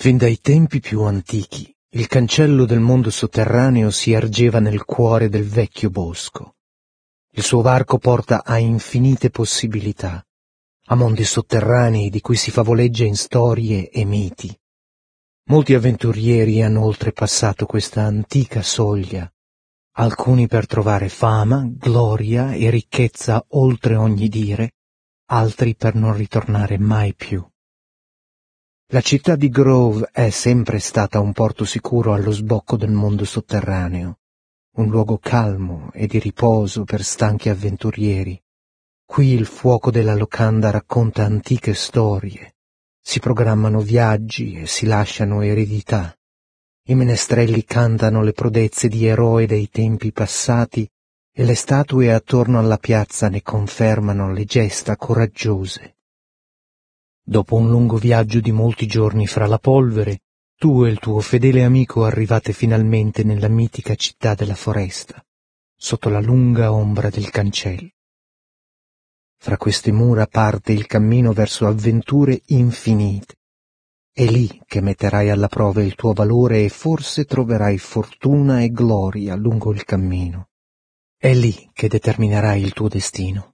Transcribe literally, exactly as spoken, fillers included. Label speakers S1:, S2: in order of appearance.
S1: Fin dai tempi più antichi, il cancello del mondo sotterraneo si ergeva nel cuore del vecchio bosco. Il suo varco porta a infinite possibilità, a mondi sotterranei di cui si favoleggia in storie e miti. Molti avventurieri hanno oltrepassato questa antica soglia, alcuni per trovare fama, gloria e ricchezza oltre ogni dire, altri per non ritornare mai più. La città di Grove è sempre stata un porto sicuro allo sbocco del mondo sotterraneo, un luogo calmo e di riposo per stanchi avventurieri. Qui il fuoco della locanda racconta antiche storie, si programmano viaggi e si lasciano eredità. I menestrelli cantano le prodezze di eroi dei tempi passati e le statue attorno alla piazza ne confermano le gesta coraggiose. Dopo un lungo viaggio di molti giorni fra la polvere, tu e il tuo fedele amico arrivate finalmente nella mitica città della foresta, sotto la lunga ombra del cancello. Fra queste mura parte il cammino verso avventure infinite. È lì che metterai alla prova il tuo valore e forse troverai fortuna e gloria lungo il cammino. È lì che determinerai il tuo destino.